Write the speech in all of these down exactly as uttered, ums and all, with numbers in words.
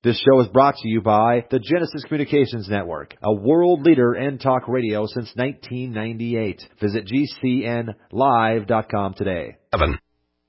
This show is brought to you by the Genesis Communications Network, a world leader in talk radio since nineteen ninety-eight. Visit G C N live dot com today. Seven.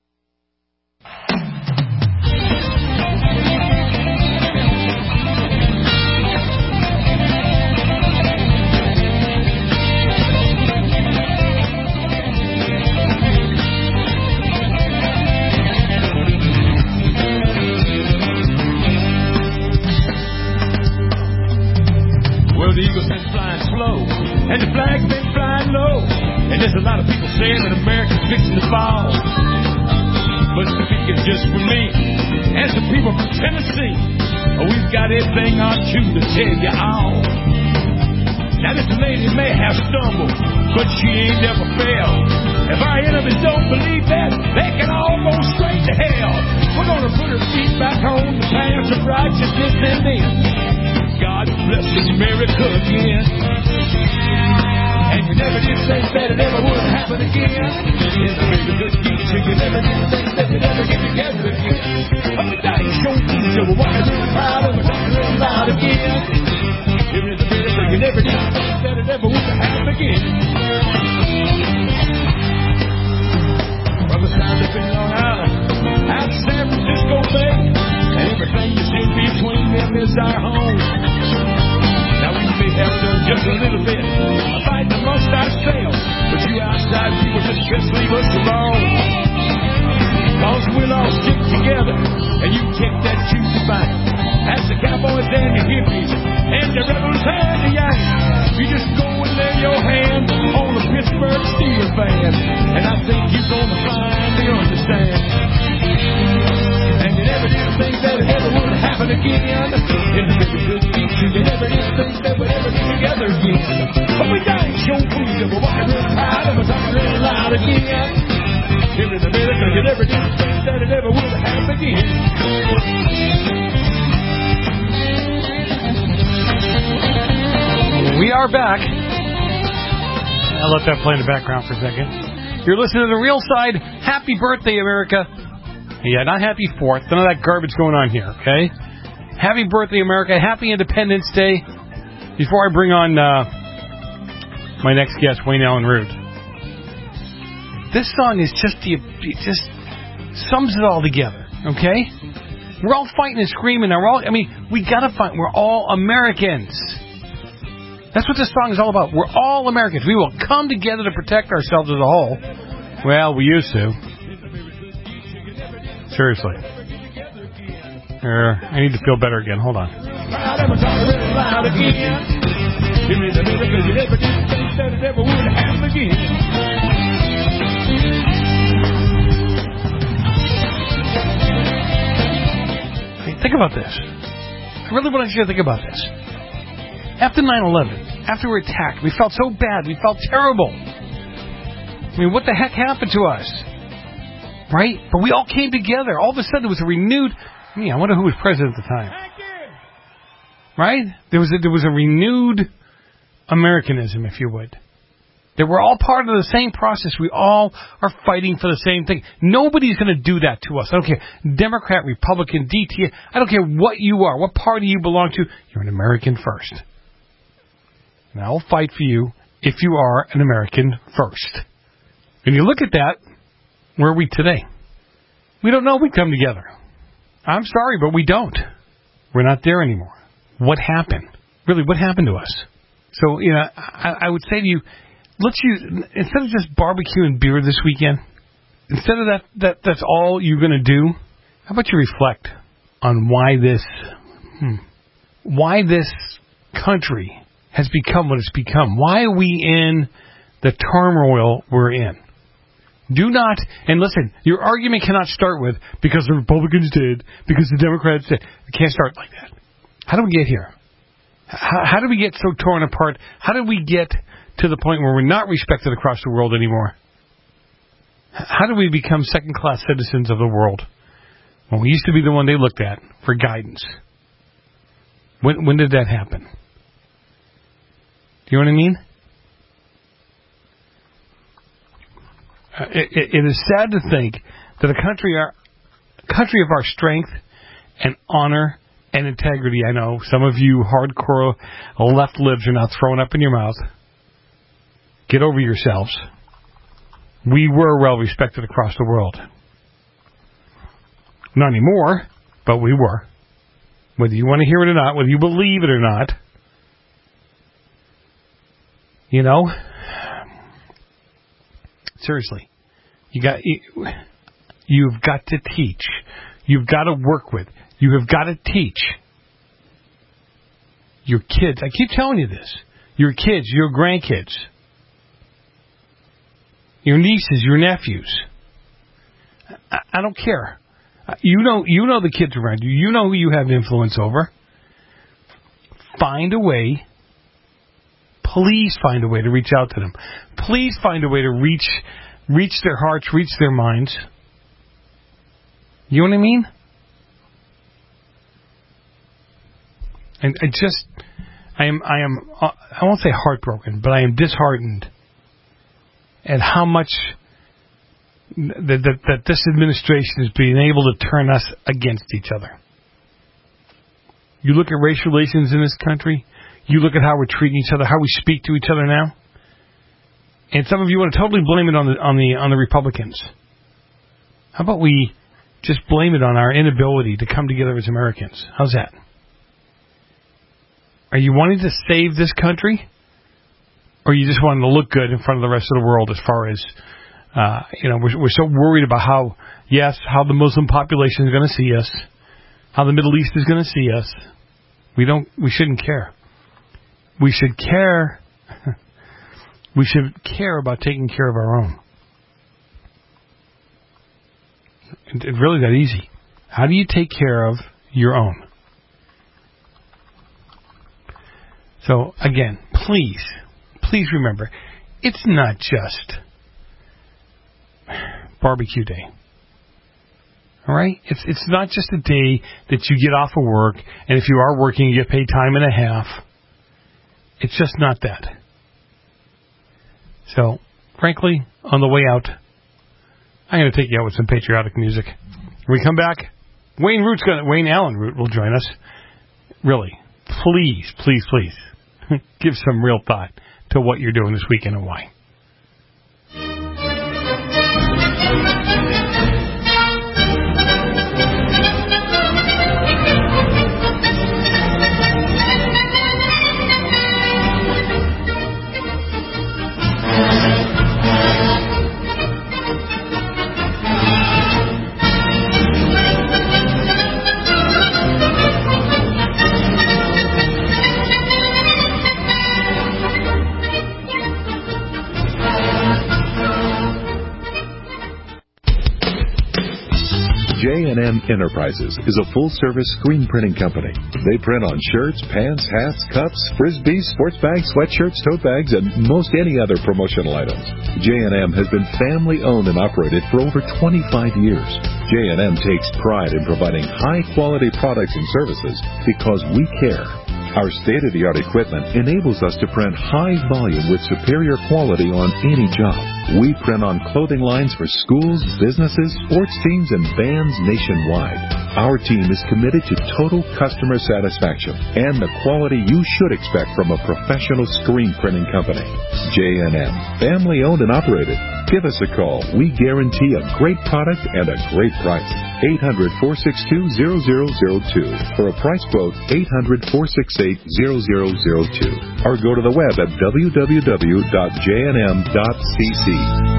Well, the eagle's been flying slow, and the flag's been flying low, and there's a lot of people saying that America's fixing to fall. But speaking just for me, and some people from Tennessee, we've got everything on cue to tell you all. Now this lady may have stumbled, but she ain't never failed. If our enemies don't believe that, they can all go straight to hell. We're gonna put her feet back on the path of righteousness, and then God bless America again. And you never did think that it ever would happen again. In the very good future, you never did think that we'd ever get together again. But the dice show future, we're walking real proud and we're talking real loud again. Here in America, you never did think that it ever would happen again. From the sound up in Long Island, out to San Francisco Bay, and everything you see between them is our home. Now we may have done just a little bit of fighting amongst ourselves, but you outside people just just leave us alone. Cause we'll all stick together, and you take that juicy bite. That's the cowboys and the hippies, and the rebels and the yanks. You just go and lay your hand on the Pittsburgh Steelers fan, and I think you're gonna finally understand. And you never did think that it ever would happen again. In the very good future, you never did think that we'd ever be together again. But we died show freedom, we're walking real proud, and we're talking real loud again. Here in America, you never did think that it ever would happen again. We are back. I'll let that play in the background for a second. You're listening to The Real Side. Happy birthday, America. Yeah, not happy fourth. None of that garbage going on here, okay? Happy birthday, America. Happy Independence Day. Before I bring on uh, my next guest, Wayne Allen Root. This song is just, the, it just sums it all together, okay? We're all fighting and screaming. And we're all, I mean, we got to fight. We're all Americans. That's what this song is all about. We're all Americans. We will come together to protect ourselves as a whole. Well, we used to. Seriously. Uh, I need to feel better again. Hold on. Hey, think about this. I really want you to think about this. After nine eleven, after we were attacked, we felt so bad. We felt terrible. I mean, what the heck happened to us? Right? But we all came together. All of a sudden, there was a renewed... I mean, I wonder who was president at the time. Right? There was a, there was a renewed Americanism, if you would. That we're all part of the same process. We all are fighting for the same thing. Nobody's going to do that to us. I don't care. Democrat, Republican, D T, I don't care what you are, what party you belong to. You're an American first. And I'll fight for you if you are an American first. When you look at that, where are we today? We don't know we come together. I'm sorry, but we don't. We're not there anymore. What happened? Really, what happened to us? So, you know, I, I would say to you, let's use, instead of just barbecue and beer this weekend, instead of that, that that's all you're going to do, how about you reflect on why this, hmm, why this country has become what it's become? Why are we in the turmoil we're in? Do not, and listen, your argument cannot start with, because the Republicans did, because the Democrats did. It can't start like that. How did we get here? How, how did we get so torn apart? How did we get to the point where we're not respected across the world anymore? How did we become second-class citizens of the world when we used to be the one they looked at for guidance? When, when did that happen? Do you know what I mean? Uh, it, it, it is sad to think that a country, our, country of our strength and honor and integrity. I know some of you hardcore left libs are now throwing up in your mouth. Get over yourselves. We were well respected across the world. Not anymore, but we were. Whether you want to hear it or not, whether you believe it or not, you know, seriously, you got you, you've got to teach. You've got to work with. You have got to teach your kids. I keep telling you this. Your kids, your grandkids, your nieces, your nephews. I, I don't care. You know, you know the kids around you. You know who you have influence over. Find a way. Please find a way to reach out to them. Please find a way to reach, reach their hearts, reach their minds. You know what I mean? And I just, I am, I am, I won't say heartbroken, but I am disheartened at how much that, that, that this administration is being able to turn us against each other. You look at race relations in this country, you look at how we're treating each other, how we speak to each other now, and some of you want to totally blame it on the on the on the Republicans. How about we just blame it on our inability to come together as Americans? How's that? Are you wanting to save this country, or are you just wanting to look good in front of the rest of the world as far as, uh, you know, we're, we're so worried about how, yes, how the Muslim population is going to see us, how the Middle East is going to see us. We don't, we shouldn't care. We should care, we should care about taking care of our own. It's really that easy. How do you take care of your own? So, again, please, please remember, it's not just barbecue day. All right? It's it's not just a day that you get off of work, and if you are working, you get paid time and a half. It's just not that. So, frankly, on the way out, I'm going to take you out with some patriotic music. When we come back, Wayne Root's gonna, Wayne Allen Root will join us. Really, please, please, please. Give some real thought to what you're doing this weekend and why. J and M Enterprises is a full-service screen printing company. They print on shirts, pants, hats, cups, frisbees, sports bags, sweatshirts, tote bags, and most any other promotional items. J and M has been family-owned and operated for over twenty-five years. J and M takes pride in providing high-quality products and services because we care. Our state-of-the-art equipment enables us to print high volume with superior quality on any job. We print on clothing lines for schools, businesses, sports teams, and bands nationwide. Our team is committed to total customer satisfaction and the quality you should expect from a professional screen printing company. J and M, family owned and operated. Give us a call. We guarantee a great product and a great price. eight hundred, four six two, zero zero zero two. For a price quote, eight hundred, four six eight, zero zero zero two. Or go to the web at w w w dot j n m dot c c.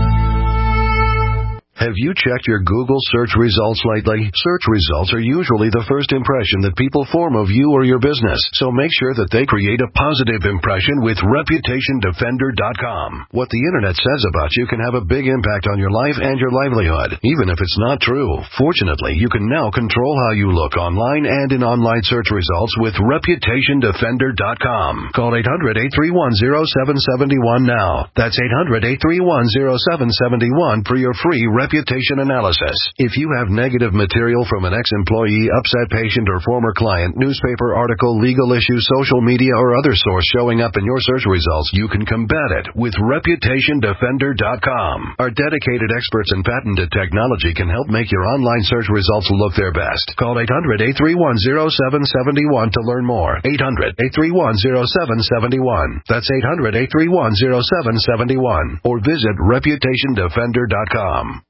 Have you checked your Google search results lately? Search results are usually the first impression that people form of you or your business, so make sure that they create a positive impression with reputation defender dot com. What the internet says about you can have a big impact on your life and your livelihood, even if it's not true. Fortunately, you can now control how you look online and in online search results with reputation defender dot com. Call eight hundred, eight three one, zero seven seven one now. That's eight hundred, eight three one, zero seven seven one for your free reputation reputation analysis. If you have negative material from an ex-employee, upset patient, or former client, newspaper article, legal issue, social media, or other source showing up in your search results, you can combat it with reputation defender dot com. Our dedicated experts in patented technology can help make your online search results look their best. Call eight hundred, eight three one, zero seven seven one to learn more. eight hundred, eight three one, zero seven seven one. That's eight hundred, eight three one, zero seven seven one. Or visit reputation defender dot com.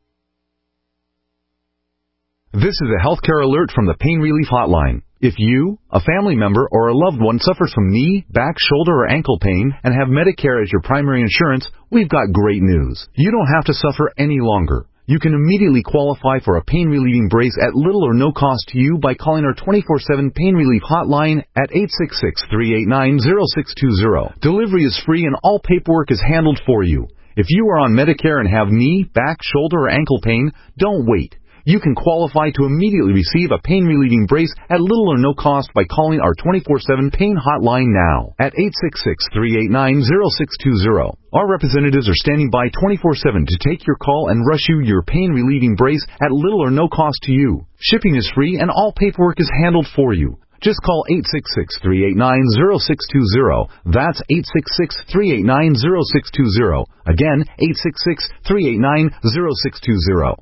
This is a healthcare alert from the Pain Relief Hotline. If you, a family member, or a loved one suffers from knee, back, shoulder, or ankle pain and have Medicare as your primary insurance, we've got great news. You don't have to suffer any longer. You can immediately qualify for a pain-relieving brace at little or no cost to you by calling our twenty-four seven Pain Relief Hotline at eight six six, three eight nine, zero six two zero. Delivery is free and all paperwork is handled for you. If you are on Medicare and have knee, back, shoulder, or ankle pain, don't wait. You can qualify to immediately receive a pain-relieving brace at little or no cost by calling our twenty-four seven Pain Hotline now at eight six six, three eight nine, zero six two zero. Our representatives are standing by twenty-four seven to take your call and rush you your pain-relieving brace at little or no cost to you. Shipping is free and all paperwork is handled for you. Just call eight six six, three eight nine, zero six two zero. That's eight six six, three eight nine, zero six two zero. Again, eight six six, three eight nine, zero six two zero.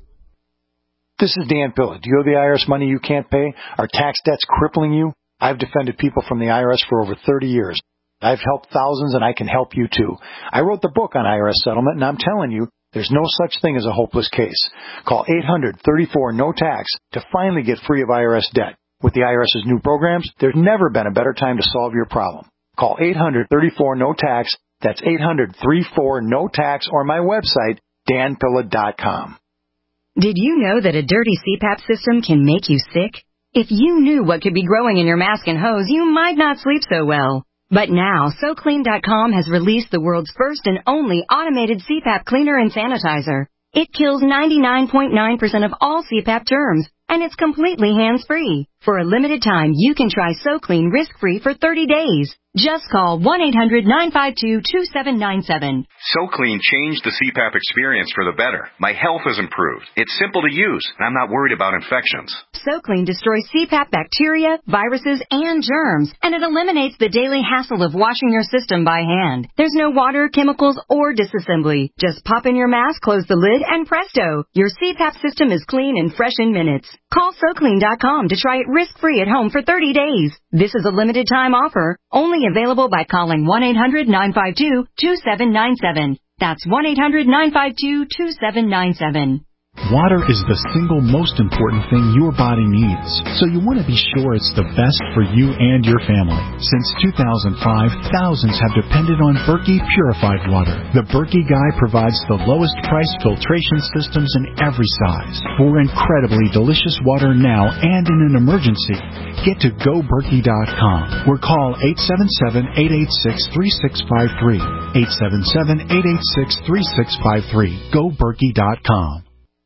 This is Dan Pilla. Do you owe the I R S money you can't pay? Are tax debts crippling you? I've defended people from the I R S for over thirty years. I've helped thousands, and I can help you too. I wrote the book on I R S settlement, and I'm telling you, there's no such thing as a hopeless case. Call eight hundred, thirty-four, no tax to finally get free of I R S debt. With the IRS's new programs, there's never been a better time to solve your problem. Call eight hundred, thirty-four, no tax. That's eight hundred, thirty-four, no tax, or my website, dan pilla dot com. Did you know that a dirty C PAP system can make you sick? If you knew what could be growing in your mask and hose, you might not sleep so well. But now, so clean dot com has released the world's first and only automated C PAP cleaner and sanitizer. It kills ninety-nine point nine percent of all C PAP germs, and it's completely hands-free. For a limited time, you can try SoClean risk-free for thirty days. Just call one eight hundred, nine five two, two seven nine seven. SoClean changed the C PAP experience for the better. My health has improved. It's simple to use, and I'm not worried about infections. SoClean destroys C PAP bacteria, viruses, and germs, and it eliminates the daily hassle of washing your system by hand. There's no water, chemicals, or disassembly. Just pop in your mask, close the lid, and presto! Your C PAP system is clean and fresh in minutes. Call so clean dot com to try it risk-free at home for thirty days. This is a limited-time offer, only available by calling one eight hundred, nine five two, two seven nine seven. That's one eight hundred, nine five two, two seven nine seven. Water is the single most important thing your body needs, so you want to be sure it's the best for you and your family. Since two thousand five, thousands have depended on Berkey purified water. The Berkey Guy provides the lowest price filtration systems in every size. For incredibly delicious water now and in an emergency, get to go berkey dot com or call eight seven seven, eight eight six, three six five three. eight seven seven, eight eight six, three six five three. go berkey dot com.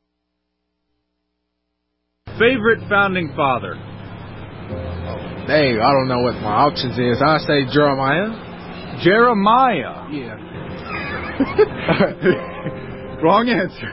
Favorite founding father? Dang, I don't know what my options is. I say Jeremiah. Jeremiah? Yeah. Wrong answer.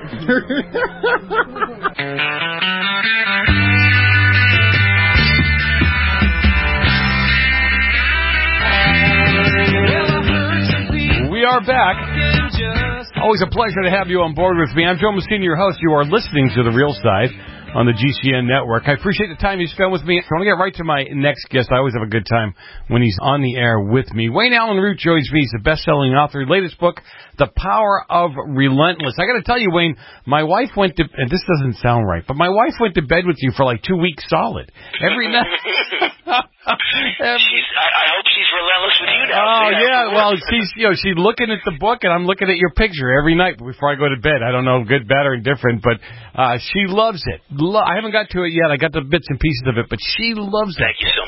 We are back. Always a pleasure to have you on board with me. I'm Joe Messina, your host. You are listening to The Real Side on the G C N network. I appreciate the time you spent with me. I want to get right to my next guest. I always have a good time when he's on the air with me. Wayne Allen Root joins me. He's the best-selling author. Latest book, The Power of Relentless. I got to tell you, Wayne, my wife went to, and this doesn't sound right, but my wife went to bed with you for like two weeks solid. Every night. she's, I, I hope she's relentless with you now. Oh, yeah. Well, she's, you know, she's looking at the book, and I'm looking at your picture every night before I go to bed. I don't know, good, bad, or indifferent, but uh, she loves it. I haven't got to it yet. I got the bits and pieces of it, but she loves it. Thank you so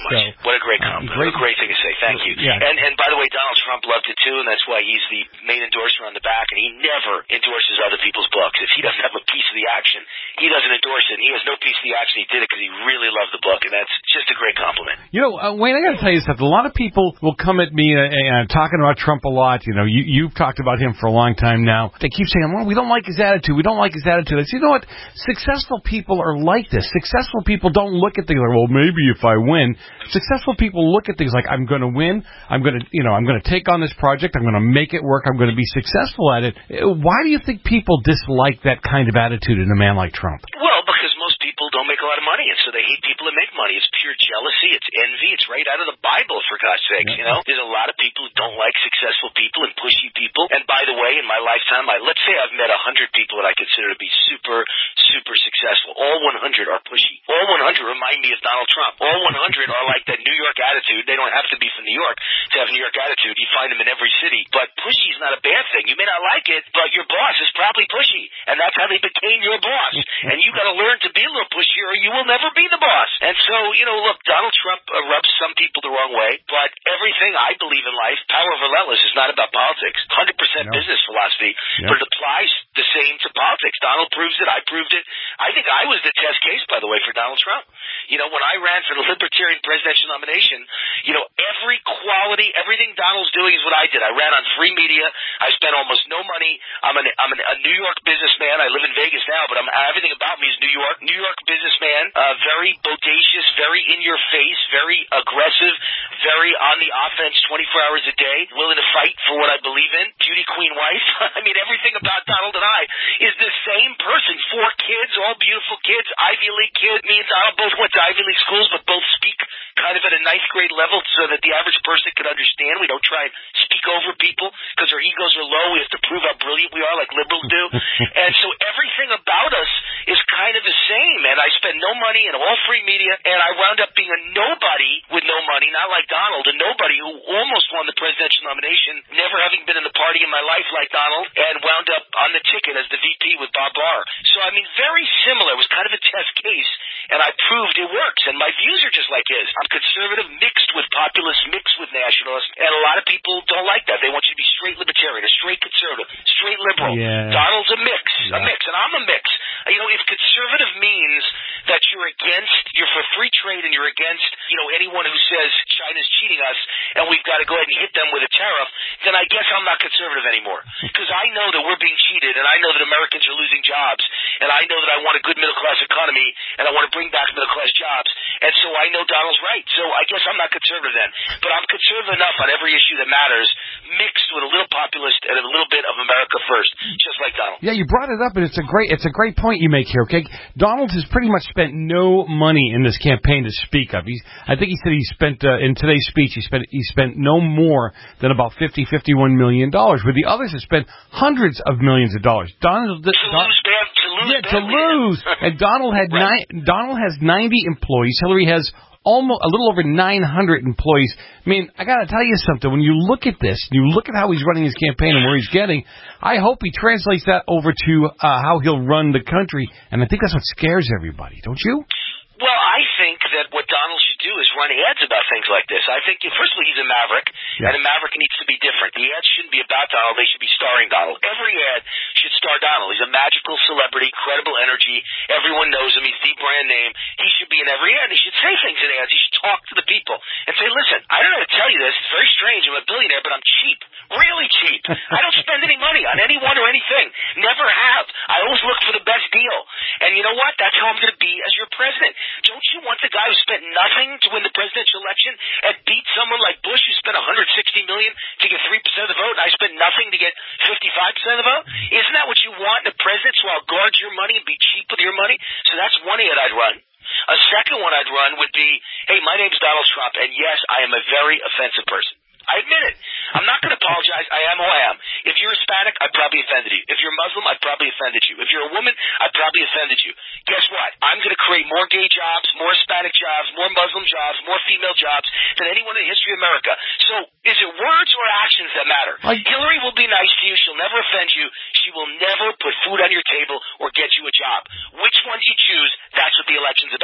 much. So, what a great compliment. great, what a great thing to say. Thank you. Yeah. And and by the way, Donald Trump loved it too, and that's why he's the main endorser on the back, and he never endorses other people's books. If he doesn't have a piece of the action, he doesn't endorse it. And he has no piece of the action. He did it because he really loved the book, and that's just a great compliment. You know, uh, Wayne, I got to tell you something. A lot of people will come at me uh, uh, talking about Trump a lot. You know, you, you've talked about him for a long time now. They keep saying, well, we don't like his attitude. We don't like his attitude. I say, you know what? Successful people are like this. Successful people don't look at things like, well, maybe if I win. Successful people look at things like, I'm going to win. I'm going to, you know, I'm going to take on this project. I'm going to make it work. I'm going to be successful at it. Why do you think people dislike that kind of attitude in a man like Trump? Well, because most people don't make a lot of money, and so they hate people that make money. It's pure jealousy. It's envy. It's right out of the Bible, for God's sakes. You know, there's a lot of people who don't like successful people and pushy people. And by the way, in my lifetime, I, let's say I've met one hundred people that I consider to be super, super successful. All one hundred are pushy. All one hundred remind me of Donald Trump. All one hundred are like that New York attitude. They don't have to be from New York to have New York attitude. You find them in every city. But pushy is not a bad thing. You may not like it, but your boss is probably pushy. And that's how they became your boss. And you got to learn to be a little pushy, or you will never be the boss. And so, you know, look, Donald Trump uh, rubs some people the wrong way, but everything I believe in life, Power of Relentless, is not about politics. one hundred percent no. business philosophy, yeah. but it applies the same to politics. Donald proves it. I proved it. I think I was the test case, by the way, for Donald Trump. You know, when I ran for the Libertarian presidential nomination, you know, every quality, everything Donald's doing is what I did. I ran on free media. I spent almost no money. I'm, an, I'm an, a New York businessman. I live in Vegas now, but I'm, everything about me is New York. New York businessman, uh, very bodacious, very in your face, very aggressive, very on the offense twenty-four hours a day, willing to fight for what I believe in, beauty queen wife. I mean, everything about Donald and I is the same person. Four kids, all beautiful kids, Ivy League kids. Me and Donald both went to Ivy League schools, but both speak kind of at a ninth grade level so that the average person can understand. We don't try and speak over people because our egos are low. We have to prove how brilliant we are like liberals do. And so everything about us is kind of the same. And I spend no money in all free media, and I wound up being a nobody with no money, not like Donald, a nobody who almost won the presidential nomination, never having been in the party in my life like Donald, and wound up on the ticket as the V P with Bob Barr. So, I mean, very similar. It was kind of a test case, and I proved it works. And my views are just like his. I'm conservative mixed with populist, mixed with nationalist, and a lot of people don't like that. They want you to be straight libertarian, a straight conservative, straight liberal. Yeah. Donald's a mix, yeah. a mix, and I'm a mix. You know, if conservative means that you're against, you're for free trade and you're against, you know, anyone who says China's cheating us and we've got to go ahead and hit them with a tariff, then I guess I'm not conservative anymore. Because I know that we're being cheated, and I know that Americans are losing jobs, and I know that I want a good middle-class economy, and I want to bring back middle-class jobs, and so I know Donald's right. So I guess I'm not conservative then. But I'm conservative enough on every issue that matters, mixed with a little populist and a little bit of America first, just like Donald. Yeah, you brought it up, and it's a great it's a great point you make here, okay? Donald has pretty much spent no money in this campaign to speak of. He's, I think he said he spent, uh, in today's speech, he spent he spent no more than about fifty, fifty-one million dollars, where the others have spent hundreds of millions of dollars. Donald, to Don, lose, bad, to lose, yeah, to lose. And Donald had right. nine, Donald has ninety employees. Hillary has almost a little over nine hundred employees. I mean, I got to tell you something. When you look at this, you look at how he's running his campaign and where he's getting, I hope he translates that over to uh, how he'll run the country. And I think that's what scares everybody, don't you? Well, I think that what Donald should do is run ads about things like this. I think, first of all, he's a maverick, yeah. and a maverick needs to be different. The ads shouldn't be about Donald. They should be starring Donald. Every ad should star Donald. He's a magical celebrity, credible energy. Everyone knows him. He's the brand name. He should be in every ad. He should say things in ads. He should talk to the people and say, listen, I don't know how to tell you this. It's very strange. I'm a billionaire, but I'm cheap. Really cheap. I don't spend any money on anyone or anything. Never have. I always look for the best deal. And you know what? That's how I'm going to be as your president. Don't you want the guy who spent nothing to win the presidential election and beat someone like Bush who spent one hundred sixty million dollars to get three percent of the vote, and I spent nothing to get fifty-five percent of the vote? Isn't that what you want in a president? So I'll guard your money and be cheap with your money? So that's one ad I'd run. A second one I'd run would be, hey, my name's Donald Trump, and yes, I am a very offensive person. I admit it. I'm not going to apologize. I am who I am. If you're Hispanic, I probably offended you. If you're Muslim, I probably offended you. If you're a woman, I probably offended you. Guess what? I'm going to create more gay jobs, more Hispanic jobs, more Muslim jobs, more female jobs than anyone in the history of America. So is it words or actions that matter? I... Hillary will be nice to you. She'll never offend you. She will never put food on your table or get you a job. Which one do you choose? That's what the election's about.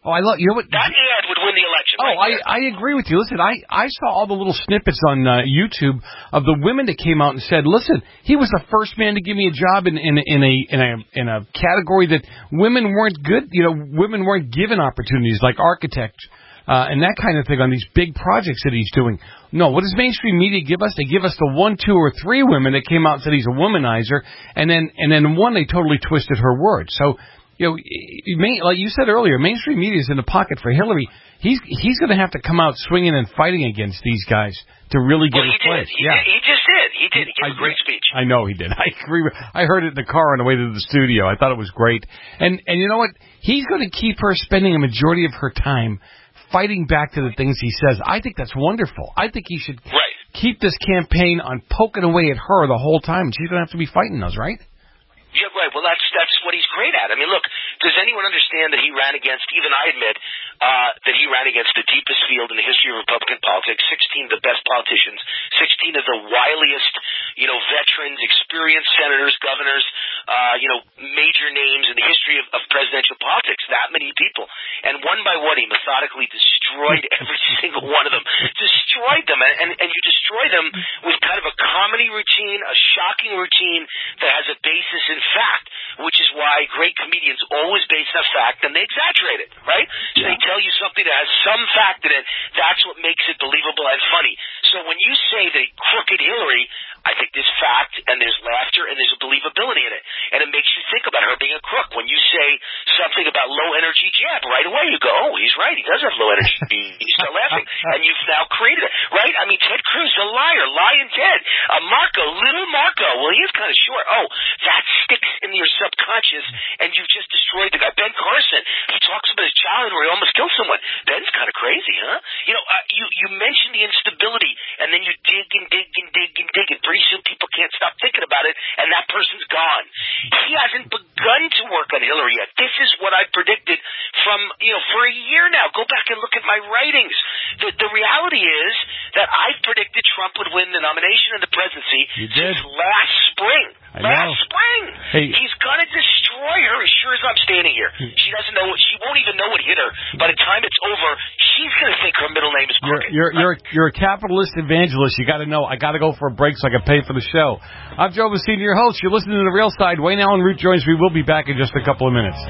Oh, I love, you know what? That ad would win the election. Oh, right I, I agree with you. Listen, I, I saw all the little snippets on uh, YouTube of the women that came out and said, listen, he was the first man to give me a job in, in, in a in a in a category that women weren't good, you know, women weren't given opportunities like architects uh, and that kind of thing on these big projects that he's doing. No, what does mainstream media give us? They give us the one, two, or three women that came out and said he's a womanizer, and then and then one, they totally twisted her words. So, you know, like you said earlier, mainstream media is in the pocket for Hillary. He's he's going to have to come out swinging and fighting against these guys to really get well, his he place. Did. He yeah, did. He just did. He did. He gave I, a great speech. I know he did. I agree. With, I heard it in the car on the way to the studio. I thought it was great. And and you know what? He's going to keep her spending a majority of her time fighting back to the things he says. I think that's wonderful. I think he should right. keep this campaign on poking away at her the whole time. She's going to have to be fighting those, right? Yeah, right. Well, that's that's what he's great at. I mean, look, does anyone understand that he ran against, even I admit, uh, that he ran against the deepest field in the history of Republican politics, sixteen of the best politicians, sixteen of the wiliest, you know, veterans, experienced senators, governors, uh, you know, major names in the history of, of presidential politics, that many people. And one by one, he methodically destroyed every single one of them. Destroyed them. And, and, and you destroy them with kind of a comedy routine, a shocking routine that has a basis in fact, which is why great comedians always base on fact and they exaggerate it, right? So yeah. They tell you something that has some fact in it. That's what makes it believable and funny. So when you say that crooked Hillary, I think there's fact and there's laughter and there's a believability in it. And it makes you think about her being a crook. When you say something about low energy jab, right away you go, oh, he's right. He does have low energy. You start laughing. And you've now created it, right? I mean, Ted Cruz, the liar, lying Ted. Uh, Marco, little Marco. Well, he is kind of short. Oh, that sticks in your subconscious and you've just destroyed the guy. Ben Carson, he talks about his childhood where he almost killed someone. Ben's kind of crazy, huh? You know, uh, you, you mentioned the instability and then you dig and dig and dig and dig and pretty soon people can't stop thinking about it, and that person's gone. He hasn't begun to work on Hillary yet. This is what I predicted from, you know, for a year now. Go back and look at my writings. The, the reality is that I predicted Trump would win the nomination and the presidency since last spring. I last know. spring. Hey. He's going to destroy her as sure as I'm standing here. She doesn't know what, she won't even know what hit her. By the time it's over, she's going to think her middle name is crooked. You're, you're, you're, you're a capitalist evangelist. You got to know, I got to go for a break so I can pay for the show. I'm Joe Messina, your host. You're listening to The Real Side. Wayne Allen Root joins me. We'll be back in just a couple of minutes.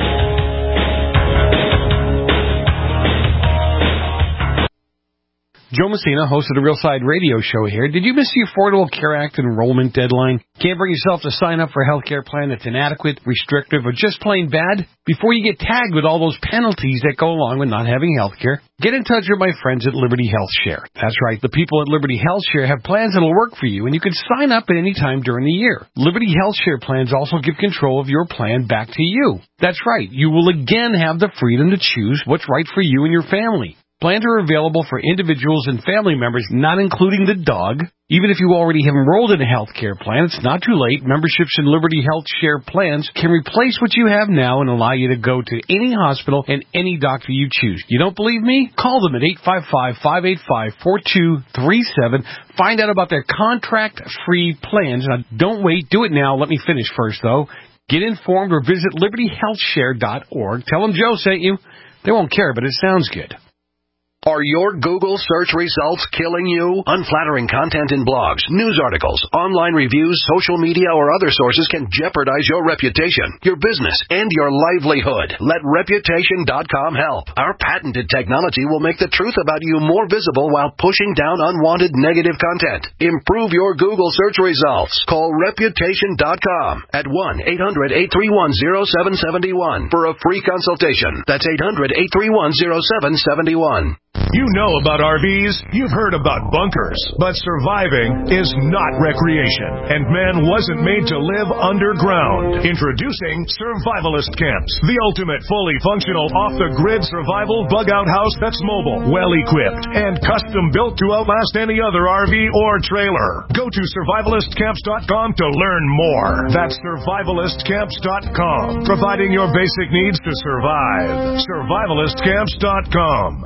Joe Messina, host of the Real Side radio show here. Did you miss the Affordable Care Act enrollment deadline? Can't bring yourself to sign up for a health care plan that's inadequate, restrictive, or just plain bad? Before you get tagged with all those penalties that go along with not having health care, get in touch with my friends at Liberty Health Share. That's right, the people at Liberty Health Share have plans that'll work for you, and you can sign up at any time during the year. Liberty Health Share plans also give control of your plan back to you. That's right, you will again have the freedom to choose what's right for you and your family. Plans are available for individuals and family members, not including the dog. Even if you already have enrolled in a health care plan, it's not too late. Memberships in Liberty Health Share plans can replace what you have now and allow you to go to any hospital and any doctor you choose. You don't believe me? Call them at eight five five, five eight five, four two three seven. Find out about their contract-free plans. Now, don't wait. Do it now. Let me finish first, though. Get informed or visit liberty health share dot org. Tell them Joe sent you. They won't care, but it sounds good. Are your Google search results killing you? Unflattering content in blogs, news articles, online reviews, social media, or other sources can jeopardize your reputation, your business, and your livelihood. Let reputation dot com help. Our patented technology will make the truth about you more visible while pushing down unwanted negative content. Improve your Google search results. Call reputation dot com at one eight hundred, eight three one, zero seven seven one for a free consultation. That's eight hundred, eight three one, zero seven seven one. You know about R Vs, you've heard about bunkers, but surviving is not recreation, and man wasn't made to live underground. Introducing Survivalist Camps, the ultimate fully functional off-the-grid survival bug-out house that's mobile, well-equipped, and custom-built to outlast any other R V or trailer. Go to survivalist camps dot com to learn more. That's survivalist camps dot com, providing your basic needs to survive. survivalist camps dot com.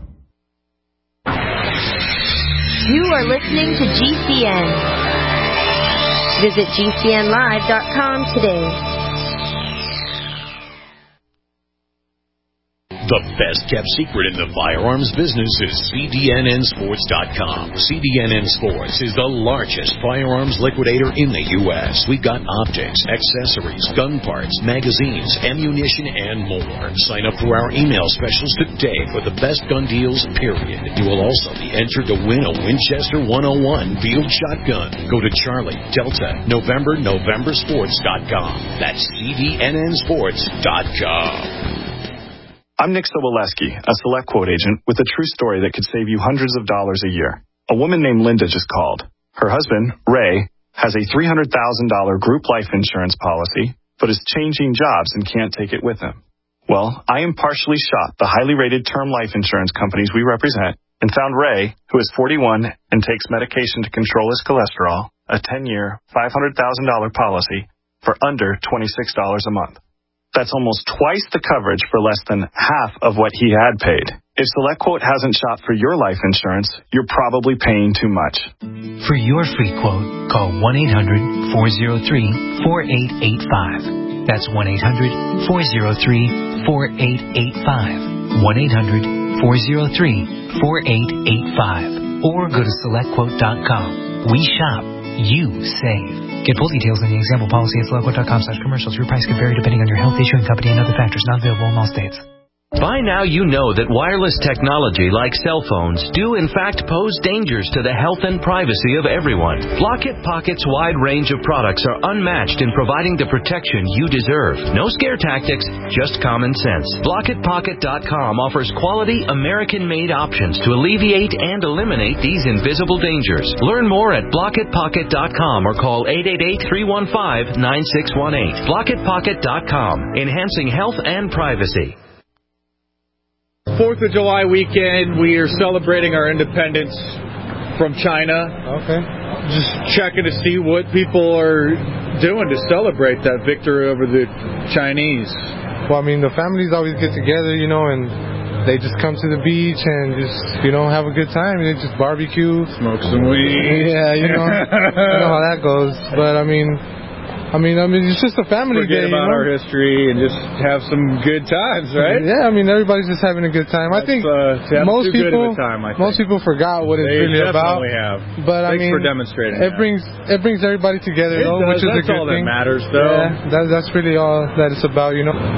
You are listening to G C N. Visit G C N live dot com today. The best-kept secret in the firearms business is C D N N Sports dot com. C D N N Sports is the largest firearms liquidator in the U S We've got optics, accessories, gun parts, magazines, ammunition, and more. Sign up for our email specials today for the best gun deals, period. You will also be entered to win a Winchester one oh one field shotgun. Go to Charlie, Delta, November, November Sports dot com. That's C D N N Sports dot com. I'm Nick Soboleski, a Select Quote agent with a true story that could save you hundreds of dollars a year. A woman named Linda just called. Her husband, Ray, has a three hundred thousand dollars group life insurance policy, but is changing jobs and can't take it with him. Well, I impartially shopped the highly rated term life insurance companies we represent and found Ray, who is forty-one and takes medication to control his cholesterol, a ten-year, five hundred thousand dollars policy for under twenty-six dollars a month. That's almost twice the coverage for less than half of what he had paid. If SelectQuote hasn't shopped for your life insurance, you're probably paying too much. For your free quote, call one eight hundred, four oh three, four eight eight five. That's one eight hundred, four oh three, four eight eight five. one eight hundred, four oh three, four eight eight five. Or go to select quote dot com. We shop. You save. Get full details in the example policy at select quote dot com slash commercials. Your price could vary depending on your health, issuing company, and other factors. Not available in all states. By now you know that wireless technology like cell phones do in fact pose dangers to the health and privacy of everyone. Blockit Pocket's wide range of products are unmatched in providing the protection you deserve. No scare tactics, just common sense. Blockit Pocket dot com offers quality American-made options to alleviate and eliminate these invisible dangers. Learn more at Blockit Pocket dot com or call eight eight eight, three one five, nine six one eight. Blockit Pocket dot com, enhancing health and privacy. Fourth of July weekend, we are celebrating our independence from China. Okay. Just checking to see what people are doing to celebrate that victory over the Chinese. Well, I mean, the families always get together, you know, and they just come to the beach and just, you know, have a good time. They just barbecue. Smoke some weed. Yeah, you know, you know how that goes. But, I mean... I mean, I mean, it's just a family Forget day. about you know? our history and just have some good times, right? Yeah, I mean, everybody's just having a good time. That's, I think uh, most too people, good of a time, I think. most people forgot what it's they really about. They definitely have. But Thanks I mean, for demonstrating. It that. brings it brings everybody together, it though, does. which is That's a good all thing. That matters, though. Yeah, that, that's really all that it's about, you know.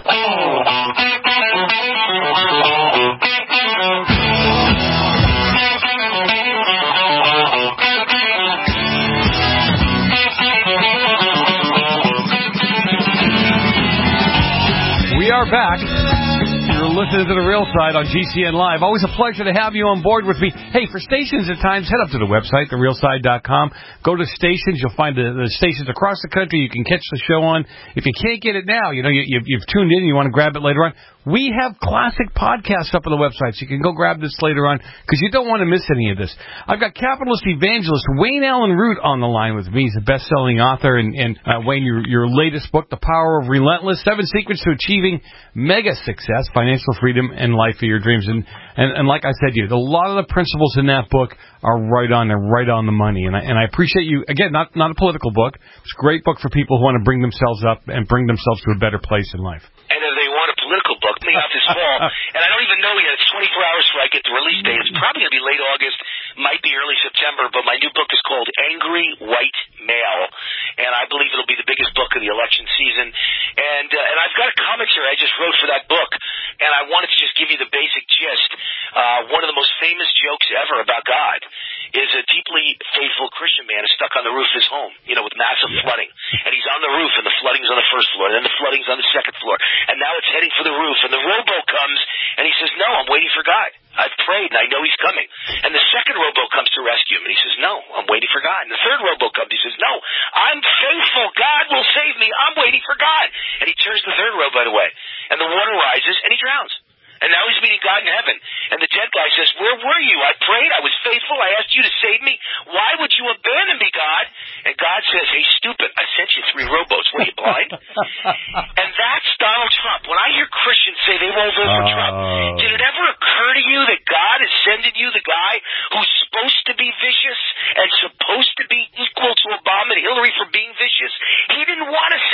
We are back. You're listening to The Real Side on G C N Live. Always a pleasure to have you on board with me. Hey, for stations at times, head up to the website, the real side dot com. Go to stations. You'll find the, the stations across the country you can catch the show on. If you can't get it now, you know, you, you've, you've tuned in and you want to grab it later on, we have classic podcasts up on the website, so you can go grab this later on, because you don't want to miss any of this. I've got capitalist evangelist Wayne Allen Root on the line with me. He's a best-selling author, and, and uh, Wayne, your, your latest book, The Power of Relentless, Seven Secrets to Achieving Mega Success, Financial Freedom, and Life of Your Dreams. And, and, and like I said to you, a lot of the principles in that book are right on there, right on the money. And I, and I appreciate you, again, not, not a political book. It's a great book for people who want to bring themselves up and bring themselves to a better place in life. And if they want a political book, coming out this fall, and I don't even know yet. It's twenty-four hours before I get the release date. It's probably going to be late August, might be early September, but my new book is called Angry White Male, and I believe it'll be the biggest book of the election season. And uh, and I've got a commentary I just wrote for that book, and I wanted to just give you the basic gist. Uh, one of the most famous jokes ever about God is a deeply faithful Christian man is stuck on the roof of his home, you know, with massive yeah. flooding. And he's on the roof, and the flooding's on the first floor, and then the flooding's on the second floor. And now it's heading for the roof, and the rowboat comes, and he says, no, I'm waiting for God. I've prayed, and I know he's coming. And the second rowboat comes to rescue him, and he says, no, I'm waiting for God. And the third rowboat comes, he says, no, I'm faithful. God will save me. I'm waiting for God. And he turns the third rowboat away, and the water rises, and he drowns. And now he's meeting God in heaven. And the dead guy says, where were you? I prayed. I was faithful. I asked you to save me. Why would you abandon me, God? And God says, hey, stupid, I sent you three rowboats. Were you blind? And that's Donald Trump. When I hear Christians say they won't vote for Trump, Oh. did it ever occur to you that God is sending you the guy who's supposed to be vicious and supposed to be equal to Obama and Hillary for being vicious? He didn't want to send you a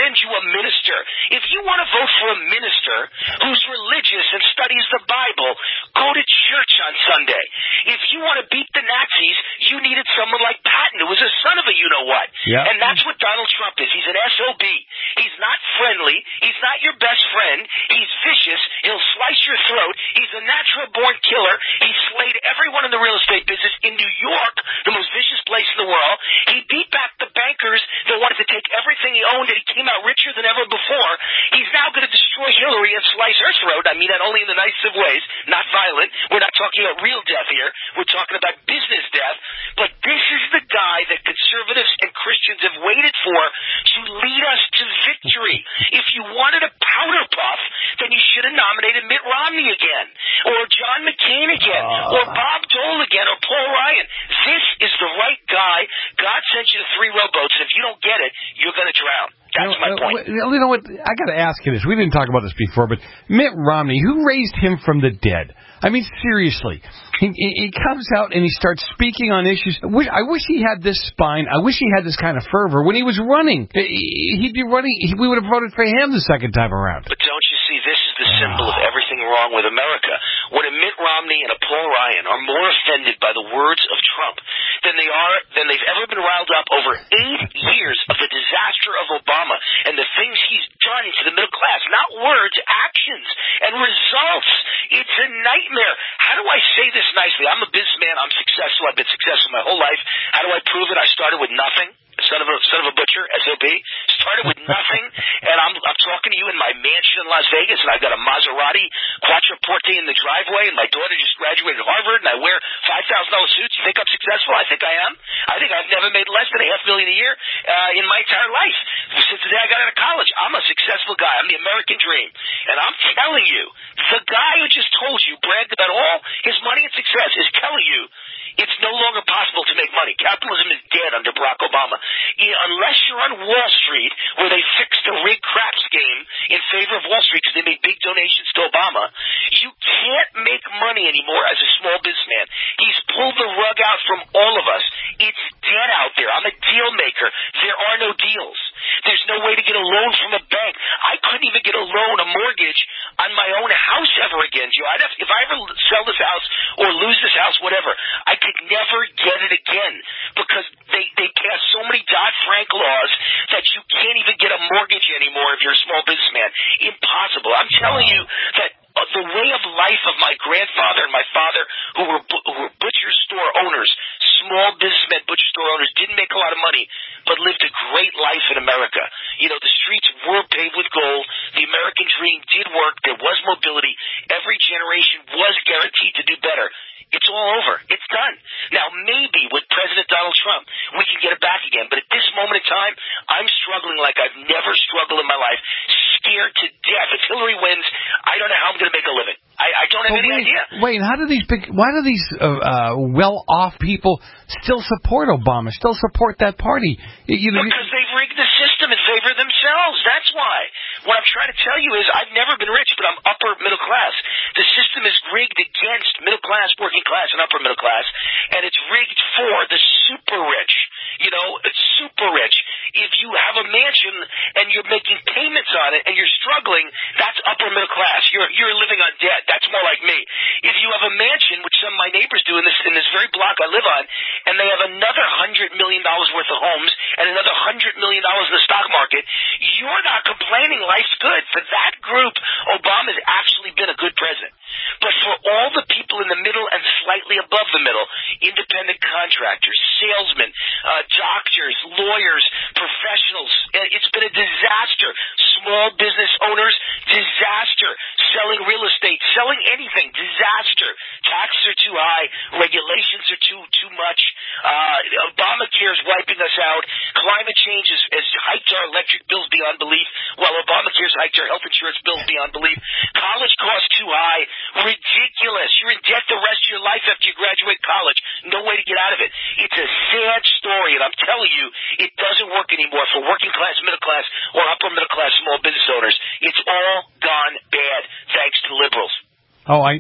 minister. If you want to vote for a minister who's religious and studies the Bible, go to church on Sunday. If you want to beat the Nazis, you needed someone like Patton, who was a son of a you-know-what. Yeah. And that's what Donald Trump is. He's an S O B. He's not friendly. He's not your best friend. He's vicious. He'll slice your throat. He's a natural-born killer. He slayed everyone in the real estate business in New York, the most vicious place in the world. He beat back the bankers that wanted to take everything he owned, and he came out richer than ever before. He's now going to destroy Hillary and slice her throat. I mean that only in the nicest of ways, not violent. We're not talking about real death here. We're talking about business death. But this is the guy that conservatives and Christians have waited for to lead us to victory. If you wanted a powder puff, then you should have nominated Mitt Romney again, or John McCain again, uh, or Bob Dole again, or Paul Ryan. This is the right guy. God sent you the three rowboats, and if you don't get it, you're going to drown. That's you know, my point. You know what? I got to ask you this. We didn't talk about this before, but Mitt Romney, who raised him from the dead? I mean, seriously. He, he comes out and he starts speaking on issues. I wish, I wish he had this spine. I wish he had this kind of fervor. When he was running, he'd be running. We would have voted for him the second time around. But don't you see, this is the symbol of everything wrong with America. When a Mitt Romney and a Paul Ryan are more offended by the words of Trump than they are than they've ever been riled up over eight years of the disaster of Obama and the things he's done to the middle class, not words, actions and results. It's a nightmare. How do I say this nicely? I'm a businessman. I'm successful. I've been successful my whole life. How do I prove it? I started with nothing. Son of a son of a butcher, S O B. Started with nothing, and I'm I'm talking to you in my mansion in Las Vegas, and I've got a Maserati Quattroporte in the driveway, and my daughter just graduated Harvard, and I wear five thousand dollar suits. You think I'm successful? I think I am. I think I've never made less than a half million a year uh, in my entire life since the day I got out of college. I'm a successful guy. I'm the American dream, and I'm telling you, the guy who just told you bragged about all his money and success is telling you it's no longer possible to make money. Capitalism is dead under Barack Obama. Unless you're on Wall Street, where they fixed the rigged craps game in favor of Wall Street because they made big donations to Obama, you can't make money anymore as a small businessman. He's pulled the rug out from all of us. It's dead out there. I'm a deal maker. There are no deals. There's no way to get a loan from a bank. I couldn't even get a loan, a mortgage, on my own house ever again, Joe. I'd have, if I ever sell this house or lose this house, whatever, I could never get it again because they, they passed so many Dodd-Frank laws that you can't even get a mortgage anymore if you're a small businessman. Impossible. I'm telling you that the way of life of my grandfather and my father, who were, who were butcher store owners, small businessmen, butcher store owners, didn't make a lot of money, but lived a great life in America. You know, the streets were paved with gold. The American dream did work. There was mobility. Every generation was guaranteed to do better. It's all over. It's done. Now, maybe with President Donald Trump, we can get it back again. But at this moment in time, I'm struggling like I've never struggled in my life, scared to death. If Hillary wins, I don't know how I'm going to make a living. I, I don't have well, any wait, idea. Wait, how do these big, why do these uh, uh, well-off people still support Obama, still support that party? You know, because they've rigged the system in favor of themselves. That's why. What I'm trying to tell you is I've never been rich, but I'm upper middle class. The system is rigged against middle class, working class, and upper middle class, and it's rigged for the super rich. You know, it's super rich. If you have a mansion and you're making payments on it and you're struggling, that's upper middle class. You're you're living on debt. That's more like me. If you have a mansion, which some of my neighbors do in this in this very block I live on, and they have another hundred million dollars worth of homes and another hundred million dollars in the stock market, you're not complaining. Life's good. For that group, Obama's actually been a good president. But for all the people in the middle and slightly above the middle, independent contractors, salesmen, uh, doctors, lawyers, professionals, it's been a disaster. Small business owners, disaster. Selling real estate, selling anything, disaster. Taxes are too high. Regulations are too too much. Uh, Obamacare is wiping us out. Climate change has, has hiked our electric bills beyond belief, while Obamacare's hiked our health insurance bills beyond belief. College costs too high. Ridiculous. You're in debt the rest of your life after you graduate college. No way to get out of it. It's a sad story, and I'm telling you, it doesn't work anymore for working class, middle class, or upper middle class small business owners. It's all gone bad, thanks to liberals. Oh, I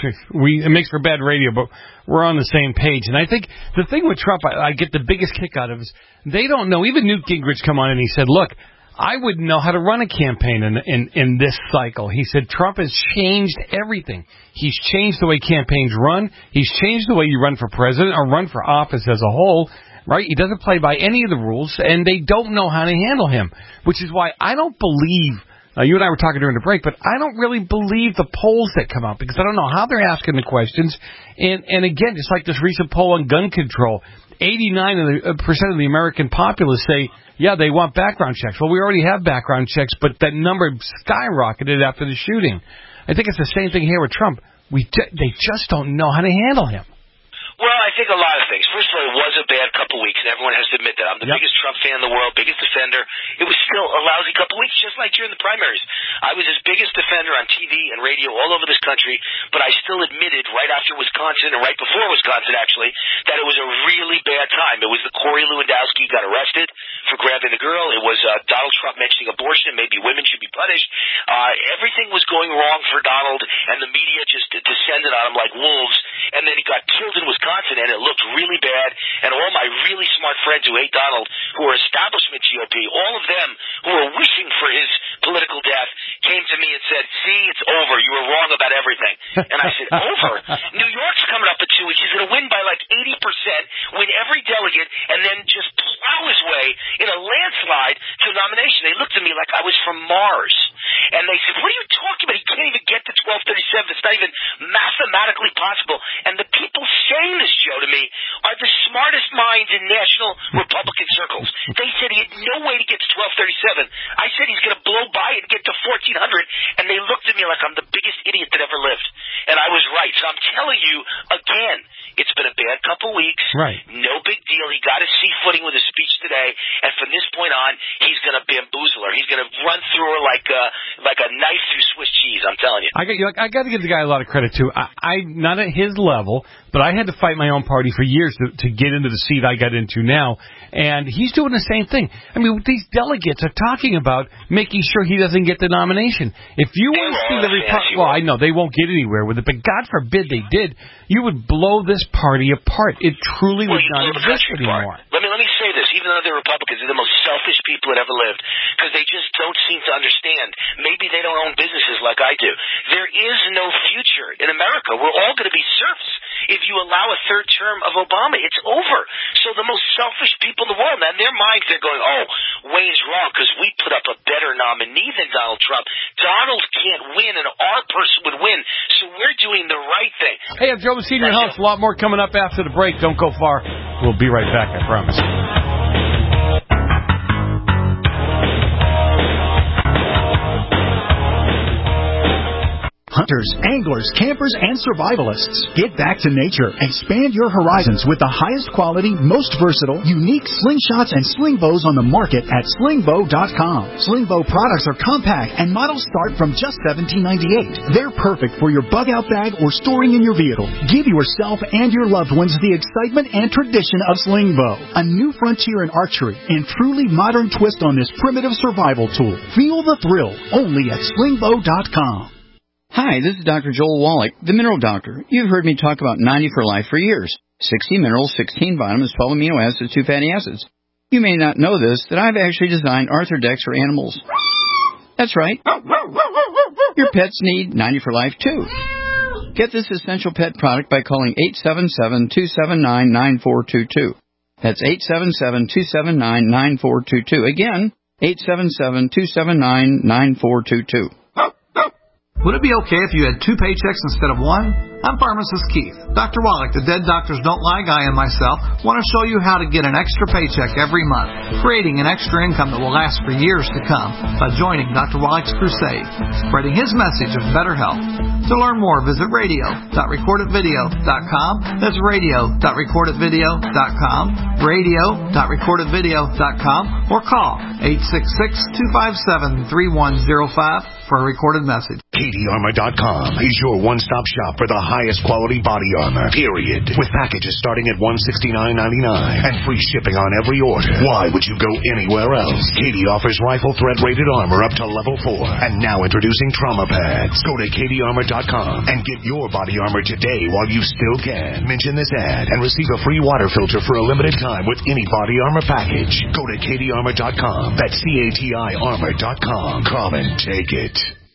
we it makes for bad radio, but we're on the same page. And I think the thing with Trump, I, I get the biggest kick out of is they don't know. Even Newt Gingrich come on and he said, "Look, I wouldn't know how to run a campaign in, in, in this cycle. He said Trump has changed everything. He's changed the way campaigns run. He's changed the way you run for president or run for office as a whole, right? He doesn't play by any of the rules, and they don't know how to handle him, which is why I don't believe, uh, you and I were talking during the break, but I don't really believe the polls that come out because I don't know how they're asking the questions. And, and again, just like this recent poll on gun control, eighty-nine percent of the American populace say, yeah, they want background checks. Well, we already have background checks, but that number skyrocketed after the shooting. I think it's the same thing here with Trump. We ju- they just don't know how to handle him. Well, I think a lot of things. First of all, it was a bad couple weeks, and everyone has to admit that. I'm the yep. biggest Trump fan in the world, biggest defender. It was still a lousy couple weeks, just like during the primaries. I was his biggest defender on T V and radio all over this country, but I still admitted right after Wisconsin, and right before Wisconsin, actually, that it was a really bad time. It was the Corey Lewandowski who got arrested for grabbing the girl. It was uh, Donald Trump mentioning abortion. Maybe women should be punished. Uh, everything was going wrong for Donald, and the media just descended on him like wolves, and then he got killed in Wisconsin. And it looked really bad, and all my really smart friends who hate Donald, who are establishment G O P, all of them who were wishing for his political death, came to me and said, see, it's over. You were wrong about everything. And I said, over? New York's coming up in two weeks. He's going to win by like eighty percent, win every delegate, and then just plow his way in a landslide to the nomination. They looked at me like I was from Mars. And they said, what are you talking about? He can't even get to twelve thirty-seven. It's not even mathematically possible. And the people saying this, Joe, to me, are the smartest minds in national Republican circles. They said he had no way to get to twelve thirty-seven. I said he's going to blow by and get to fourteen hundred, and they looked at me like I'm the biggest idiot that ever lived. And I was right. So I'm telling you, again, it's been a bad couple weeks. Right. No big deal. He got his sea footing with his speech today, and from this point on, he's going to bamboozle her. He's going to run through her like a, like a knife through Swiss cheese, I'm telling you. I got, I got to give the guy a lot of credit, too. I, I not at his level, but I had to fight my own party for years to, to get into the seat I got into now, and he's doing the same thing. I mean, these delegates are talking about making sure he doesn't get the nomination. If you want to see the Republic, well, I know they won't get anywhere with it, but God forbid they did, you would blow this party apart. It truly well, would not exist anymore. Let me let me say this: even though they're Republicans, they're the most selfish people that ever lived because they just don't seem to understand. Maybe they don't own businesses like I do. There is no future in America. We're all going to be serfs if you allow a third term of Obama. It's over. So the most selfish people in the world, in their minds, they're going, "Oh, Wayne's wrong because we put up a better nominee than Donald Trump. Donald can't win, and our person would win. So we're doing the right thing." Hey, I'm Joe Messina, your host. A lot more coming up after the break. Don't go far. We'll be right back, I promise. Hunters, anglers, campers, and survivalists. Get back to nature. Expand your horizons with the highest quality, most versatile, unique slingshots and sling bows on the market at sling bow dot com. Sling bow products are compact and models start from just seventeen ninety-eight. They're perfect for your bug-out bag or storing in your vehicle. Give yourself and your loved ones the excitement and tradition of sling bow. A new frontier in archery and truly modern twist on this primitive survival tool. Feel the thrill only at sling bow dot com. Hi, this is Doctor Joel Wallach, the Mineral Doctor. You've heard me talk about ninety for Life for years. sixty minerals, sixteen vitamins, twelve amino acids, two fatty acids. You may not know this, that I've actually designed Arthrodex for animals. That's right. Your pets need ninety for Life, too. Get this essential pet product by calling eight seven seven, two seven nine, nine four two two. That's eight seven seven, two seven nine, nine four two two. Again, eight seven seven, two seven nine, nine four two two. Would it be okay if you had two paychecks instead of one? I'm Pharmacist Keith. Doctor Wallach, the Dead Doctors Don't Lie guy, and myself want to show you how to get an extra paycheck every month, creating an extra income that will last for years to come by joining Doctor Wallach's crusade, spreading his message of better health. To learn more, visit radio dot record it video dot com. That's radio dot record it video dot com, radio dot record it video dot com, or call eight six six, two five seven, three one zero five for a recorded message. Katie Armor dot com is your one-stop shop for the highest quality body armor, period. With packages starting at one hundred sixty-nine ninety-nine and free shipping on every order. Why would you go anywhere else? Katie offers rifle thread-rated armor up to level four. And now introducing trauma pads. Go to Katie Armor dot com and get your body armor today while you still can. Mention this ad and receive a free water filter for a limited time with any body armor package. Go to Katie Armor dot com. That's C A T I Armor dot com. Come and take it.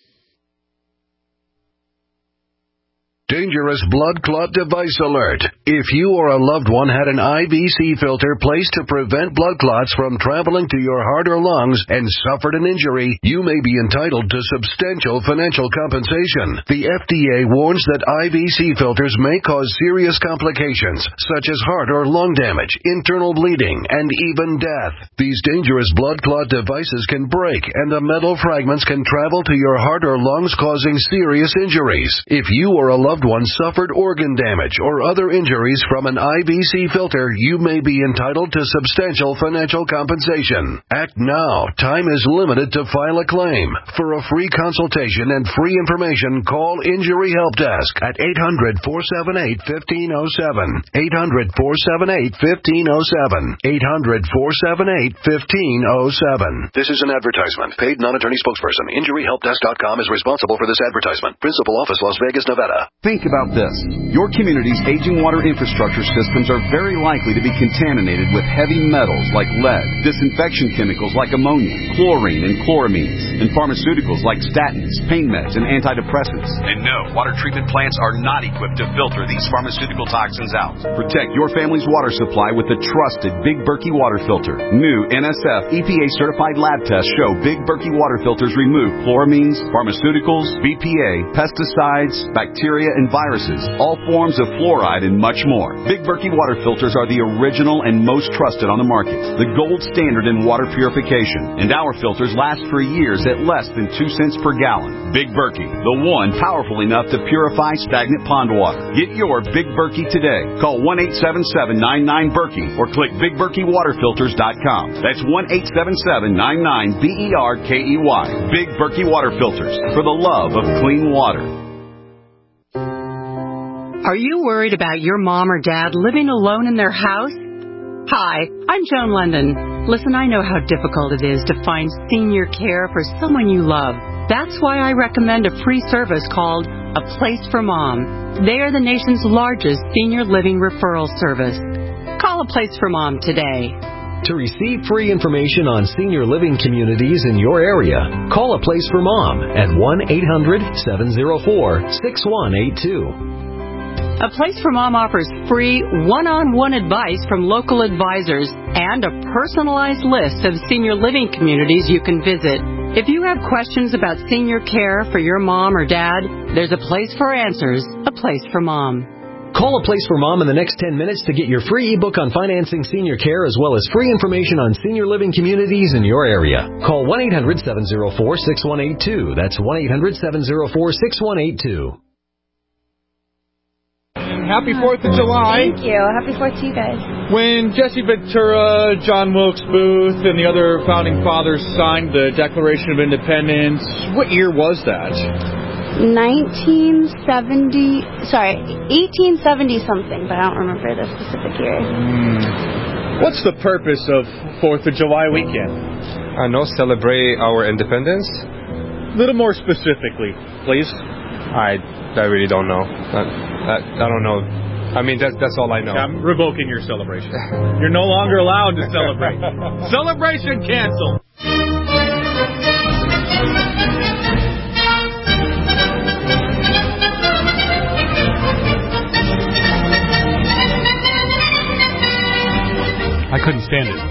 Dangerous blood clot device alert. If you or a loved one had an I V C filter placed to prevent blood clots from traveling to your heart or lungs and suffered an injury, you may be entitled to substantial financial compensation. The F D A warns that I V C filters may cause serious complications, such as heart or lung damage, internal bleeding, and even death. These dangerous blood clot devices can break, and the metal fragments can travel to your heart or lungs, causing serious injuries. If you or a loved one suffered organ damage or other injuries from an I V C filter, you may be entitled to substantial financial compensation. Act now. Time is limited to file a claim. For a free consultation and free information, call Injury Help Desk at eight hundred, four seven eight, one five zero seven. eight hundred, four seven eight, one five zero seven. eight hundred, four seven eight, one five zero seven. This is an advertisement. Paid non-attorney spokesperson. Injury Help Desk dot com is responsible for this advertisement. Principal office, Las Vegas, Nevada. Think about this. Your community's aging water infrastructure systems are very likely to be contaminated with heavy metals like lead, disinfection chemicals like ammonia, chlorine and chloramines, and pharmaceuticals like statins, pain meds, and antidepressants. And no, water treatment plants are not equipped to filter these pharmaceutical toxins out. Protect your family's water supply with the trusted Big Berkey water filter. New N S F E P A-certified lab tests show Big Berkey water filters remove chloramines, pharmaceuticals, B P A, pesticides, bacteria, and viruses, all forms of fluoride, and much more. Big Berkey water filters are the original and most trusted on the market, the gold standard in water purification, and our filters last for years at less than two cents per gallon. Big Berkey, the one powerful enough to purify stagnant pond water. Get your Big Berkey today. Call one eight seven seven, nine nine, Berkey or click Big Berkey Water Filters dot com. That's one eight seven seven, nine nine, B E R K E Y. Big Berkey Water Filters, for the love of clean water. Are you worried about your mom or dad living alone in their house? Hi, I'm Joan London. Listen, I know how difficult it is to find senior care for someone you love. That's why I recommend a free service called A Place for Mom. They are the nation's largest senior living referral service. Call A Place for Mom today. To receive free information on senior living communities in your area, call A Place for Mom at one eight hundred, seven oh four, six one eight two. A Place for Mom offers free one-on-one advice from local advisors and a personalized list of senior living communities you can visit. If you have questions about senior care for your mom or dad, there's a place for answers, A Place for Mom. Call A Place for Mom in the next ten minutes to get your free ebook on financing senior care as well as free information on senior living communities in your area. Call one eight hundred, seven oh four, six one eight two. That's one eight hundred, seven oh four, six one eight two. Happy fourth of July. Thank you. Happy fourth to you guys. When Jesse Ventura, John Wilkes Booth, and the other founding fathers signed the Declaration of Independence, what year was that? nineteen seventy, sorry, eighteen seventy something, but I don't remember the specific year. Mm. What's the purpose of fourth of July weekend? I know, celebrate our independence. A little more specifically, please. I, I really don't know. I, I, I don't know. I mean, that, that's all I know. I'm revoking your celebration. You're no longer allowed to celebrate. Celebration canceled. I couldn't stand it.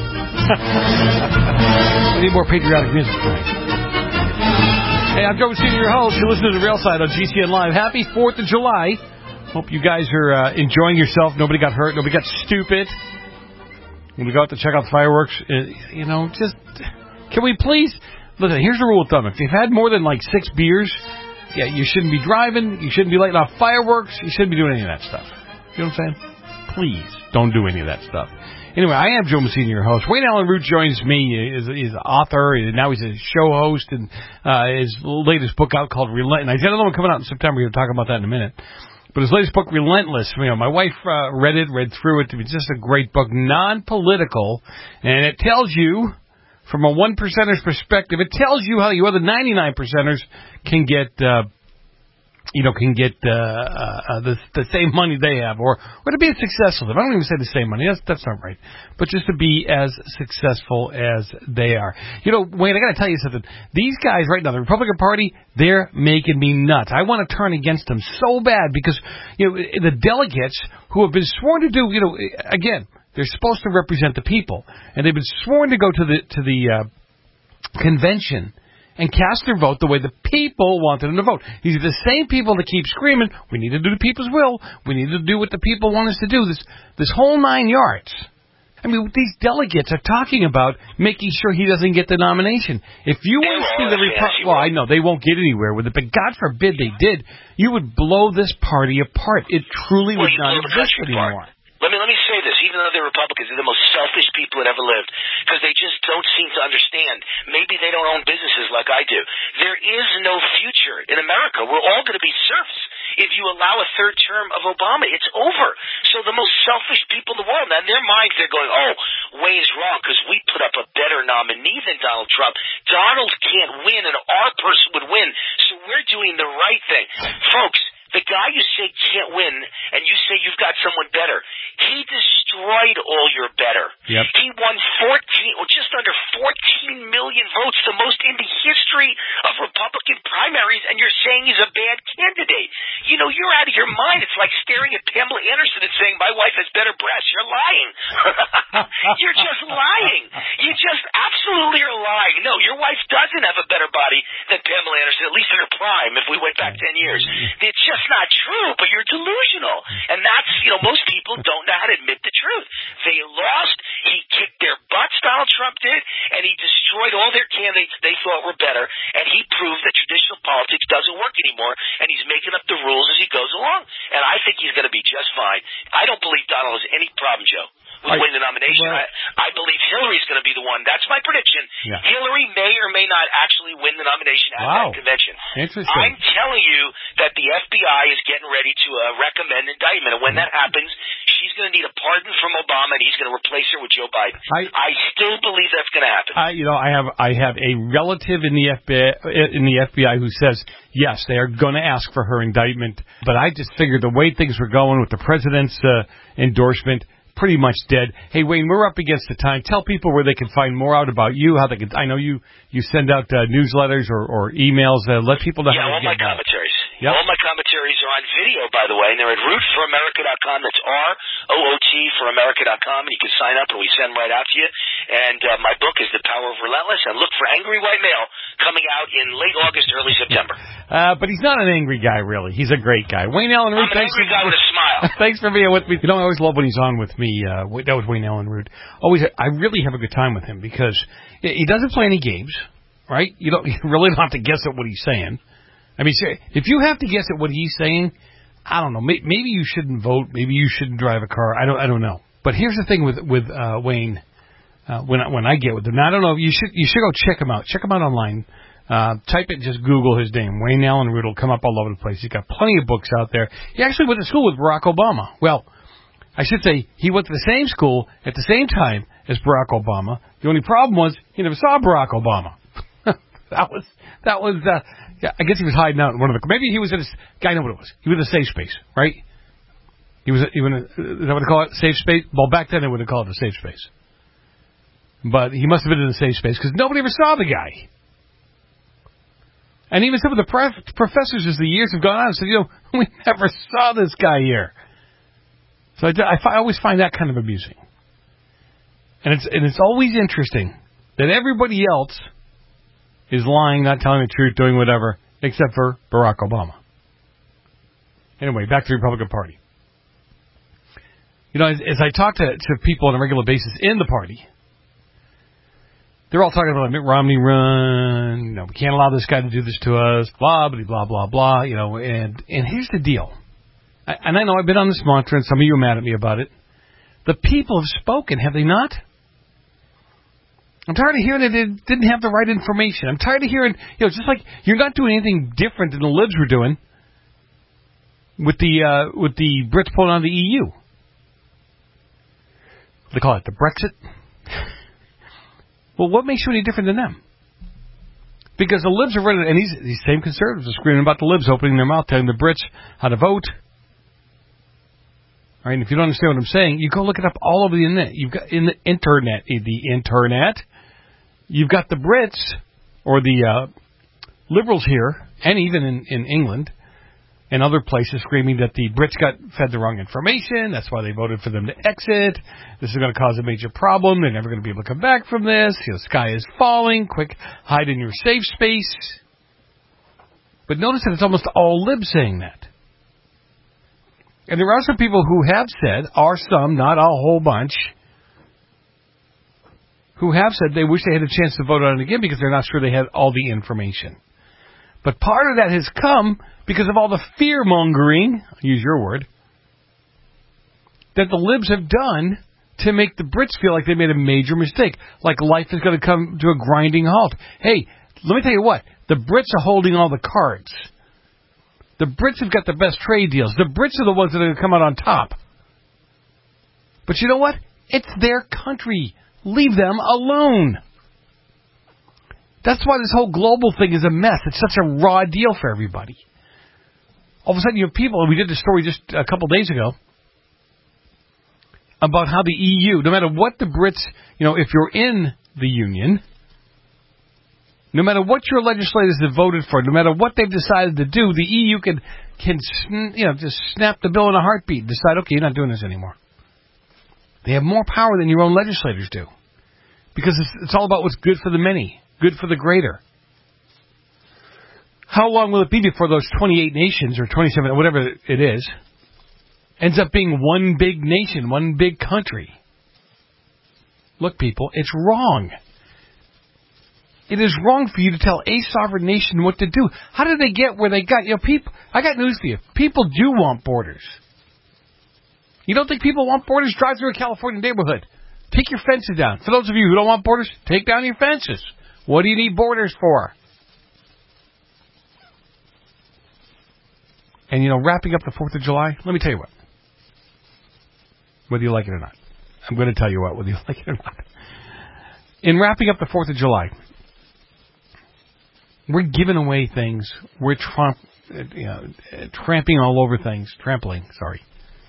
We need more patriotic music tonight. Hey, I'm Joe Senior, your host. You're listening to the Rail Side on G C N Live. Happy fourth of July. Hope you guys are uh, enjoying yourself. Nobody got hurt. Nobody got stupid. When we go out to check out the fireworks, uh, you know, just, can we please, listen, here's the rule of thumb. If you've had more than like six beers, yeah, you shouldn't be driving. You shouldn't be lighting off fireworks. You shouldn't be doing any of that stuff. You know what I'm saying? please don't do any of that stuff. Anyway, I am Joe Messina, your host. Wayne Allen Root joins me. He's, he's an author, and now he's a show host, and uh, his latest book out called Relentless. He's got another one coming out in September. We're going to talk about that in a minute. But his latest book, Relentless, you know, my wife uh, read it, read through it. It's just a great book, non-political, and it tells you, from a one percenter's perspective, it tells you how you other ninety-nine percenters can get, uh, you know, can get uh, uh, the, the same money they have, or, or to be as successful. I don't even say the same money. That's that's not right. But just to be as successful as they are. You know, Wayne, I got to tell you something. These guys right now, the Republican Party, they're making me nuts. I want to turn against them so bad because, you know, the delegates who have been sworn to do, you know, again, they're supposed to represent the people, and they've been sworn to go to the to the uh, convention and cast their vote the way the people wanted them to vote. These are the same people that keep screaming, we need to do the people's will, we need to do what the people want us to do, this this whole nine yards. I mean, these delegates are talking about making sure he doesn't get the nomination. If you want to see the Republican, well, I know they won't get anywhere with it, but God forbid they did, you would blow this party apart. It truly well, would not exist anymore. Let me let me say this. Even though they're Republicans, they're the most selfish people that ever lived because they just don't seem to understand. Maybe they don't own businesses like I do. There is no future in America. We're all going to be serfs if you allow a third term of Obama. It's over. So the most selfish people in the world, now in their minds, they're going, oh, Wayne's wrong because we put up a better nominee than Donald Trump. Donald can't win, and our person would win. So we're doing the right thing. Folks, the guy you say can't win, and you say you've got someone better, he destroyed all your better. Yep. He won fourteen, or just under fourteen million votes, the most in the history of Republican primaries, and you're saying he's a bad candidate. You know, you're out of your mind. It's like staring at Pamela Anderson and saying, my wife has better breasts. You're lying. You're just lying. You just absolutely are lying. No, your wife doesn't have a better body than Pamela Anderson, at least in her prime, if we went back ten years. It's just not true, but you're delusional. And that's, you know, most people don't know how to admit the truth. They lost. He kicked their butts, Donald Trump did, and he destroyed all their candidates they thought were better, and he proved that traditional politics doesn't work anymore, and he's making up the rules as he goes along. And I think he's going to be just fine. I don't believe Donald has any problem, Joe, with winning the nomination. Well, I, I believe Hillary's going to be the one. That's my prediction. Yeah. Hillary may or may not actually win the nomination at wow. that convention. Interesting. I'm telling you that the F B I is getting ready to uh, recommend indictment, and when that happens, she's going to need a pardon from Obama, and he's going to replace her with Joe Biden. I, I still believe that's going to happen. I, you know, I have I have a relative in the F B I in the F B I who says yes, they are going to ask for her indictment. But I just figured the way things were going with the president's uh, endorsement, pretty much dead. Hey, Wayne, we're up against the time. Tell people where they can find more out about you, how they can. I know you you send out uh, newsletters or, or emails. Uh, let people know yeah, how to all get my commentaries. Yep. All my commentaries are on video, by the way, and they're at root for america dot com. That's R O O T for america dot com, and you can sign up, and we send right out to you. And uh, my book is The Power of Relentless, and look for Angry White Male coming out in late August, early September. Uh, but he's not an angry guy, really. He's a great guy. Wayne Allen Root. I'm an angry guy with a smile. Thanks for being with me. You know, I always love when he's on with me. Uh, that was Wayne Allen Root. Always, I really have a good time with him because he doesn't play any games, right? You don't you really don't have to guess at what he's saying. I mean, if you have to guess at what he's saying, I don't know. Maybe you shouldn't vote. Maybe you shouldn't drive a car. I don't. I don't know. But here's the thing with with uh, Wayne. Uh, when I, when I get with him, now, I don't know. You should you should go check him out. Check him out online. Uh, type it. Just Google his name. Wayne Allen Root will come up all over the place. He's got plenty of books out there. He actually went to school with Barack Obama. Well, I should say he went to the same school at the same time as Barack Obama. The only problem was he never saw Barack Obama. that was that was. Uh, Yeah, I guess he was hiding out in one of the. Maybe he was in a. I know what it was. He was in a safe space, right? He was. He was in a, is that what they call it? Safe space. Well, back then they would have called it a safe space. But he must have been in a safe space because nobody ever saw the guy. And even some of the prof- professors, as the years have gone on, said, "You know, we never saw this guy here." So I, I, I always find that kind of amusing. And it's and it's always interesting that everybody else is lying, not telling the truth, doing whatever, except for Barack Obama. Anyway, back to the Republican Party. You know, as, as I talk to, to people on a regular basis in the party, they're all talking about Mitt Romney run, you know, we can't allow this guy to do this to us, blah, blah, blah, blah, blah, you know, and, and here's the deal. I, and I know I've been on this mantra, and some of you are mad at me about it. The people have spoken, have they not? I'm tired of hearing that they didn't have the right information. I'm tired of hearing, you know, just like you're not doing anything different than the libs were doing with the uh, with the Brits pulling out of the E U. They call it the Brexit. Well, what makes you any different than them? Because the libs are running, and these these same conservatives are screaming about the libs opening their mouth, telling the Brits how to vote. All right, and if you don't understand what I'm saying, you go look it up all over the internet. You've got in the internet, the internet. You've got the Brits or the uh, liberals here, and even in, in England and other places, screaming that the Brits got fed the wrong information. That's why they voted for them to exit. This is going to cause a major problem. They're never going to be able to come back from this. You know, the sky is falling. Quick, hide in your safe space. But notice that it's almost all libs saying that. And there are some people who have said, are some, not a whole bunch, who have said they wish they had a chance to vote on it again because they're not sure they had all the information. But part of that has come because of all the fear-mongering, I'll use your word, that the libs have done to make the Brits feel like they made a major mistake, like life is going to come to a grinding halt. Hey, let me tell you what, the Brits are holding all the cards. The Brits have got the best trade deals. The Brits are the ones that are going to come out on top. But you know what? It's their country. Leave them alone. That's why this whole global thing is a mess. It's such a raw deal for everybody. All of a sudden you have people, and we did this story just a couple days ago, about how the E U, no matter what the Brits, you know, if you're in the Union, no matter what your legislators have voted for, no matter what they've decided to do, the E U can, can you know, just snap the bill in a heartbeat and decide, okay, you're not doing this anymore. They have more power than your own legislators do. Because it's, it's all about what's good for the many, good for the greater. How long will it be before those twenty-eight nations, or twenty-seven, or whatever it is, ends up being one big nation, one big country? Look, people, it's wrong. It is wrong for you to tell a sovereign nation what to do. How did they get where they got? You know, people. I got news for you. People do want borders. You don't think people want borders? Drive through a California neighborhood. Take your fences down. For those of you who don't want borders, take down your fences. What do you need borders for? And, you know, wrapping up the fourth of July, let me tell you what. Whether you like it or not. I'm going to tell you what, whether you like it or not. In wrapping up the fourth of July, we're giving away things. We're trump, you know, tramping all over things. Trampling, sorry.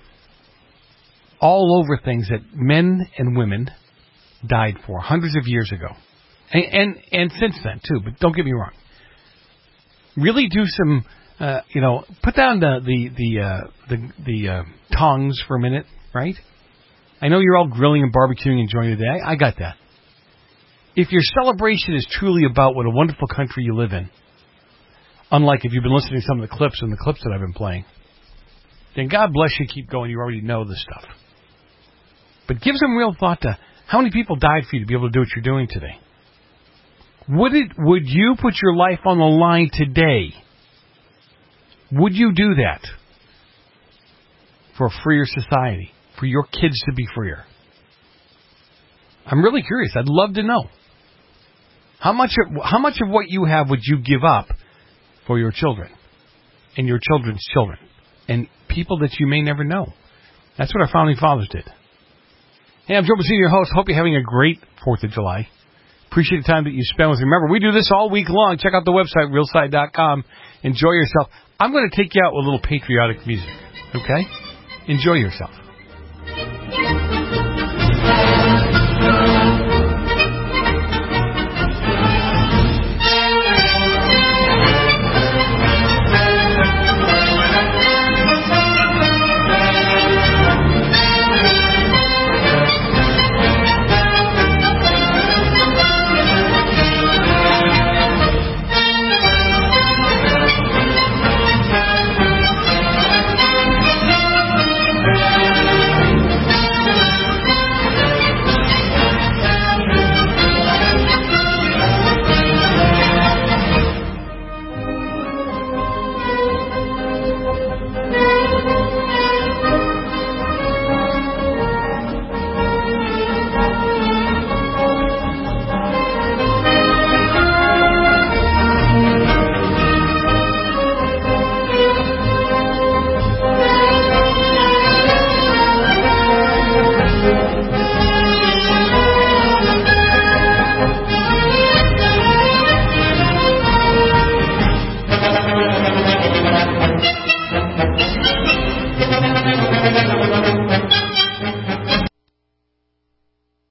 All over things that men and women died for hundreds of years ago. And and, and since then, too. But don't get me wrong. Really do some, uh, you know, put down the the the uh, the, the uh, tongs for a minute, right? I know you're all grilling and barbecuing and enjoying the day. I, I got that. If your celebration is truly about what a wonderful country you live in, unlike if you've been listening to some of the clips and the clips that I've been playing, then God bless you, keep going. You already know this stuff. But give some real thought to how many people died for you to be able to do what you're doing today. Would it? Would you put your life on the line today? Would you do that for a freer society, for your kids to be freer? I'm really curious. I'd love to know. How much of, how much of what you have would you give up for your children and your children's children and people that you may never know? That's what our founding fathers did. Hey, I'm Joe Messina, your host. Hope you're having a great fourth of July. Appreciate the time that you spend with me. Remember, we do this all week long. Check out the website, real side dot com. Enjoy yourself. I'm going to take you out with a little patriotic music, okay? Enjoy yourself.